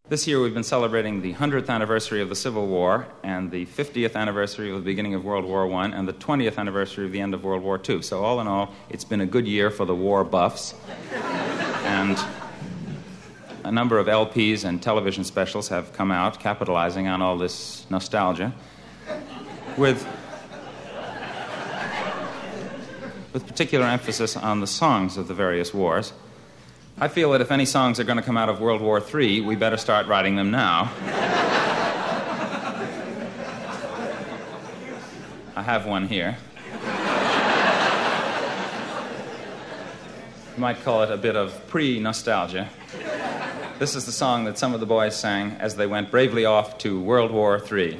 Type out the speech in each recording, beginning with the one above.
This year we've been celebrating the 100th anniversary of the Civil War and the 50th anniversary of the beginning of World War I and the 20th anniversary of the end of World War II. So all in all, it's been a good year for the war buffs. And a number of LPs and television specials have come out capitalizing on all this nostalgia with particular emphasis on the songs of the various wars. I feel that if any songs are going to come out of World War III, we better start writing them now. I have one here. You might call it a bit of pre-nostalgia. This is the song that some of the boys sang as they went bravely off to World War III.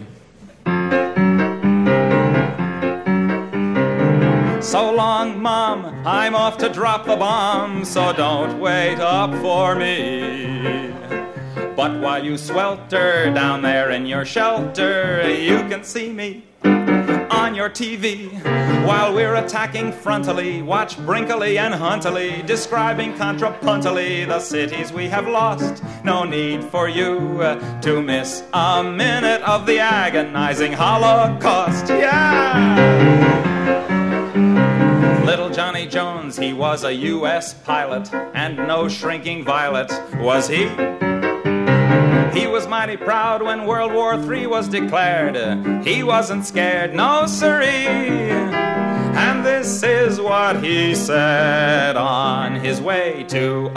So long, Mom, I'm off to drop the bomb, so don't wait up for me. But while you swelter down there in your shelter, you can see me on your TV. While we're attacking frontally, watch Brinkley and Huntley describing contrapuntally the cities we have lost. No need for you to miss a minute of the agonizing Holocaust. Yeah! Little Johnny Jones, he was a U.S. pilot, and no shrinking violet was he. He was mighty proud when World War III was declared. He wasn't scared, no siree. And this is what he said on his way to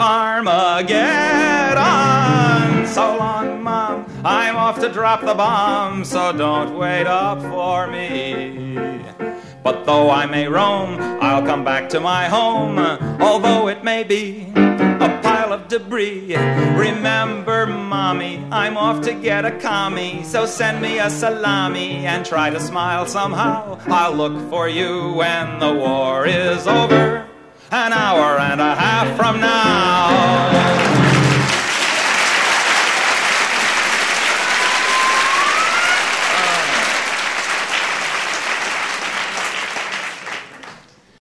Armageddon. So long, Mom, I'm off to drop the bomb, so don't wait up for me. But though I may roam, I'll come back to my home, although it may be a pile of debris. Remember, Mommy, I'm off to get a commie, so send me a salami and try to smile somehow. I'll look for you when the war is over, an hour and a half